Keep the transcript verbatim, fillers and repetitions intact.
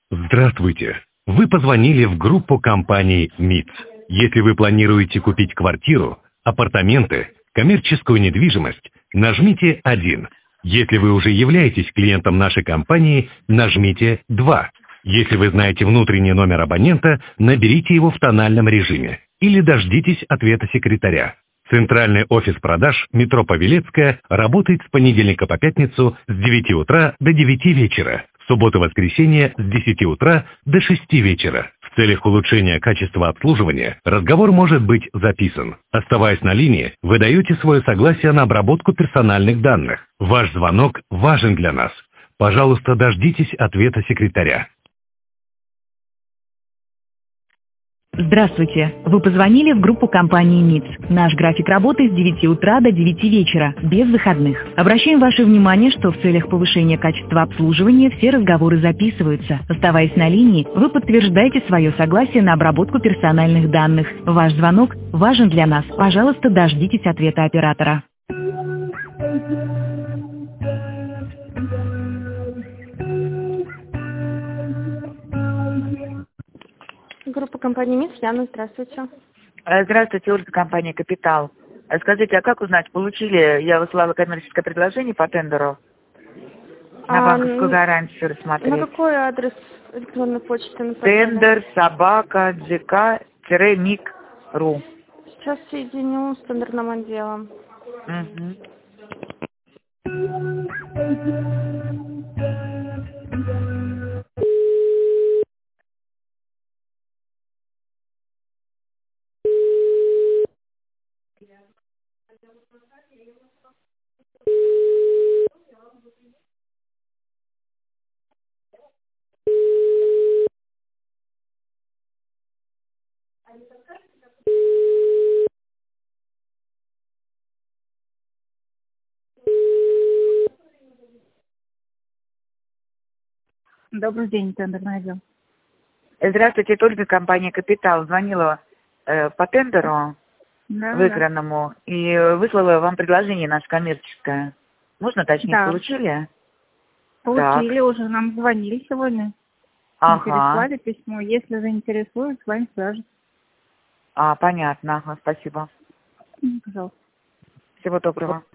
Здравствуйте! Вы позвонили в группу компаний МИЦ. Если вы планируете купить квартиру, апартаменты, коммерческую недвижимость, нажмите один. Если вы уже являетесь клиентом нашей компании, нажмите два. Если вы знаете внутренний номер абонента, наберите его в тональном режиме или дождитесь ответа секретаря. Центральный офис продаж метро Павелецкая работает с понедельника по пятницу с девяти утра до девяти вечера, в субботу-воскресенье с десяти утра до шести вечера. В целях улучшения качества обслуживания разговор может быть записан. Оставаясь на линии, вы даете свое согласие на обработку персональных данных. Ваш звонок важен для нас. Пожалуйста, дождитесь ответа секретаря. Здравствуйте! Вы позвонили в группу компании МИЦ. Наш график работы с девяти утра до девяти вечера, без выходных. Обращаем ваше внимание, что в целях повышения качества обслуживания все разговоры записываются. Оставаясь на линии, вы подтверждаете свое согласие на обработку персональных данных. Ваш звонок важен для нас. Пожалуйста, дождитесь ответа оператора. Группа компании МИЦ, Яна, здравствуйте. Здравствуйте, Ольга, компания «Капитал». Скажите, а как узнать, получили, я высылала коммерческое предложение по тендеру на А, банковскую гарантию рассмотреть? На какой адрес электронной почты направили? Тендер собака джк миг точка ру. Сейчас соединю с тендерным отделом. Угу. Добрый день, тендерный отдел. Здравствуйте, это Ольга, компания «Капитал». Звонила э, по тендеру Да, выигранному да. и выслала вам предложение наше коммерческое. Можно уточнить, да. получили? Получили, Так. уже нам звонили сегодня. Ага. Переслали письмо. Если заинтересует, с вами свяжутся. А, понятно. Ага, спасибо. Пожалуйста. Всего доброго.